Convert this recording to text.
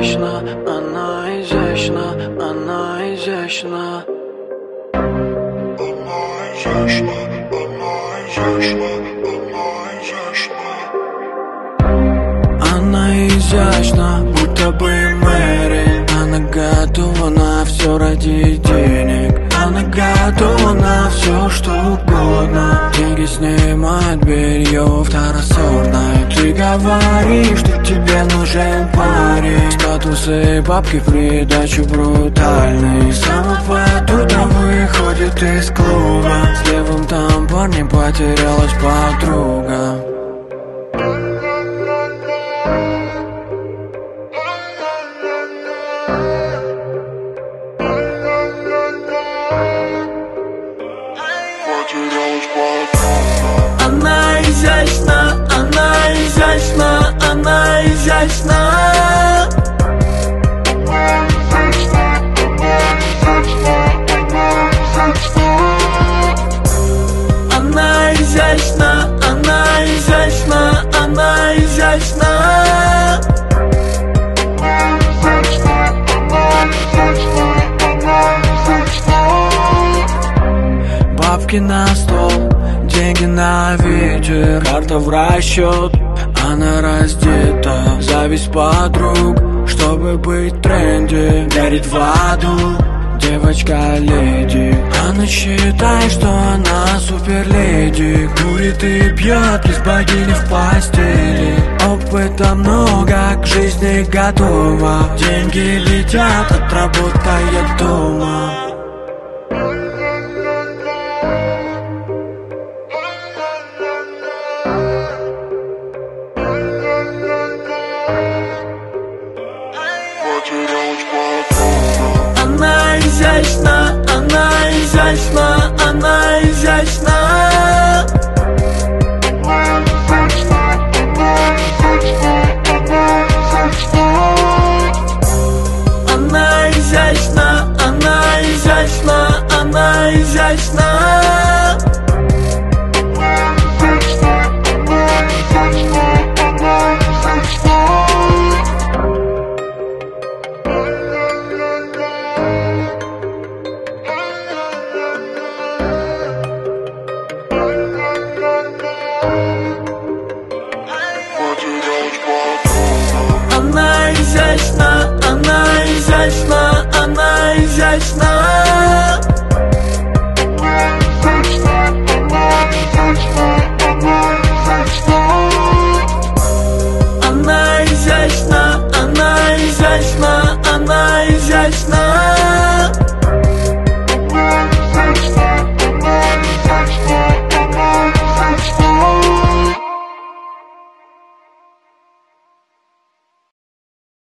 изящна, она изящна, она изящна. Она изящна, она изящна, она изящна. Она изящна, будто бы Мэри. Она готова на все ради денег. Она готова на все, что угодно. Деньги снимают белье второсортное. Ты говоришь, что тебе нужен парень. Статусы бабки в придачу брутальный. Самого туда выходит из клуба. С левым там парнем потерялась подруга. Она изящна, она изящна, она изящна. Она изящна, она изящна, она изящна. Бабки на стол, деньги на ветер, карта в расчет, она раздета. Зависть подруг, чтобы быть в тренде, горит в аду девочка-леди. Она считает, что она суперледи, курит и пьет, из богини в постели. Опыта много, к жизни готова, деньги летят, отработает дома. Она изящна, она изящна, она изящна. Она изящна, она изящна, она изящна. Она изящна, она изящна, она изящна. Она изящна, она изящна, она изящна.